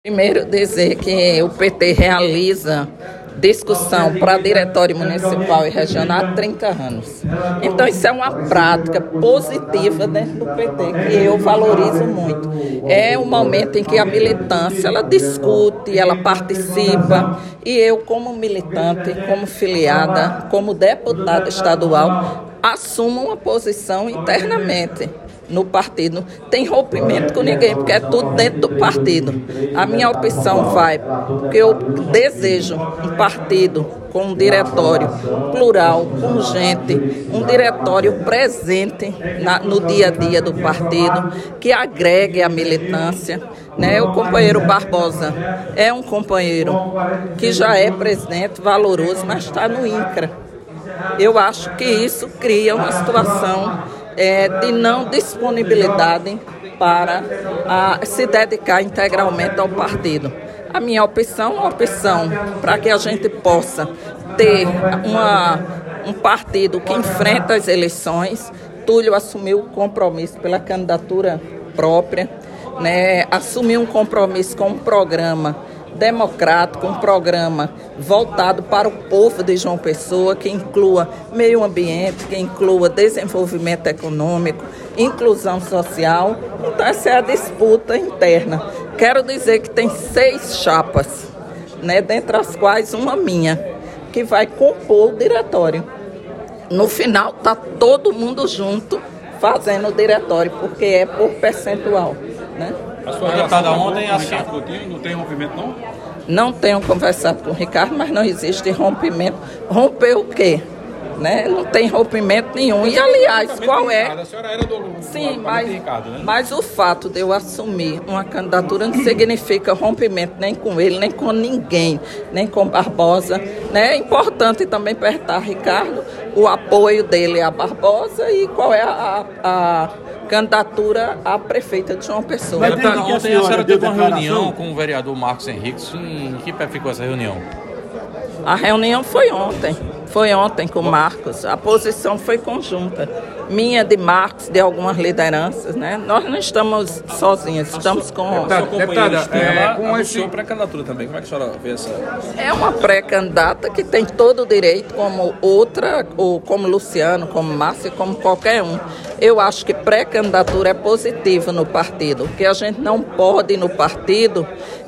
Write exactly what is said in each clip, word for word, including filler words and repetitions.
Primeiro, dizer que o P T realiza discussão para diretório municipal e regional há trinta anos. Então, isso é uma prática positiva dentro do P T, que eu valorizo muito. É um momento em que a militância, ela discute, ela participa, e eu, como militante, como filiada, como deputada estadual, assumo uma posição internamente no partido. Tem rompimento com ninguém, porque é tudo dentro do partido. A minha opção vai, porque eu desejo um partido com um diretório plural, com gente, um diretório presente na, no dia a dia do partido, que agregue a militância. Né? O companheiro Barbosa é um companheiro que já é presidente, valoroso, mas está no INCRA. Eu acho que isso cria uma situação É, de não disponibilidade para a, se dedicar integralmente ao partido. A minha opção é uma opção para que a gente possa ter uma, um partido que enfrenta as eleições. Túlio assumiu o compromisso pela candidatura própria, né, assumiu um compromisso com um programa democrático, um programa voltado para o povo de João Pessoa, que inclua meio ambiente, que inclua desenvolvimento econômico, inclusão social. Então, essa é a disputa interna. Quero dizer que tem seis chapas, né, dentre as quais uma minha, que vai compor o diretório. No final, está todo mundo junto fazendo o diretório, porque é por percentual, né? A sua deputada ontem assim, não tem rompimento, não? Não tenho conversado com o Ricardo, mas não existe rompimento. Romper o quê? Né? Não tem rompimento nenhum. E, aliás, qual é? A senhora era do Sim, mas, Ricardo, né? Mas o fato de eu assumir uma candidatura não significa rompimento nem com ele, nem com ninguém, nem com Barbosa. Né? É importante também perguntar a Ricardo o apoio dele a Barbosa e qual é a, a, a candidatura à prefeita de João Pessoa. Mas tá, ontem a senhora teve uma reunião com o vereador Marcos Henriques. Em que pé ficou essa reunião? A reunião foi ontem. Foi ontem com o Marcos. A posição foi conjunta. Minha, de Marcos, de algumas lideranças, né? Nós não estamos sozinhos, estamos com... Deputada, deputada é, com esse pré-candidatura também, como é que a senhora vê essa... É uma pré-candidata que tem todo o direito, como outra, ou como Luciano, como Márcia, como qualquer um. Eu acho que pré-candidatura é positiva no partido. O que a gente não pode no partido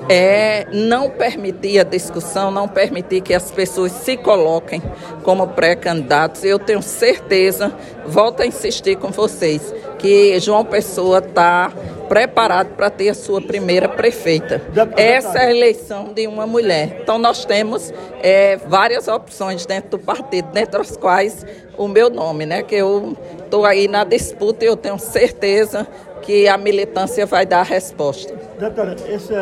é não permitir a discussão, não permitir que as pessoas se coloquem como pré-candidatos. Eu tenho certeza, volto a insistir com vocês, que João Pessoa está preparado para ter a sua primeira prefeita. Essa é a eleição de uma mulher. Então, nós temos é, várias opções dentro do partido, dentre as quais o meu nome, né? Que eu estou aí na disputa e eu tenho certeza que a militância vai dar a resposta. Doutora, esse